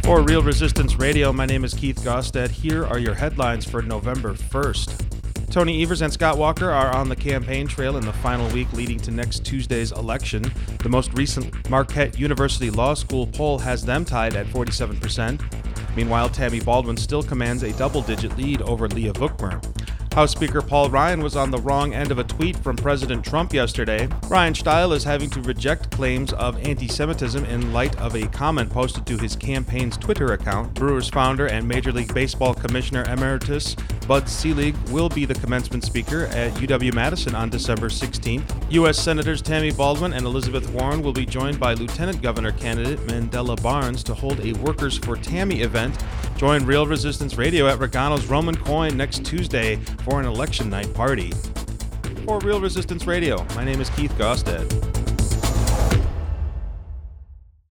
For Real Resistance Radio, my name is Keith Gostad. Here are your headlines for November 1st. Tony Evers and Scott Walker are on the campaign trail in the final week leading to next Tuesday's election. The most recent Marquette University Law School poll has them tied at 47%. Meanwhile, Tammy Baldwin still commands a double-digit lead over Leah Vukmir. House Speaker Paul Ryan was on the wrong end of a tweet from President Trump yesterday. Ryan Steil is having to reject claims of anti-Semitism in light of a comment posted to his campaign's Twitter account. Brewers founder and Major League Baseball Commissioner Emeritus Bud Selig will be the commencement speaker at UW-Madison on December 16th. U.S. Senators Tammy Baldwin and Elizabeth Warren will be joined by Lieutenant Governor candidate Mandela Barnes to hold a Workers for Tammy event. Join Real Resistance Radio at Regano's Roman Coin next Tuesday for an election night party. For Real Resistance Radio, my name is Keith Gostad.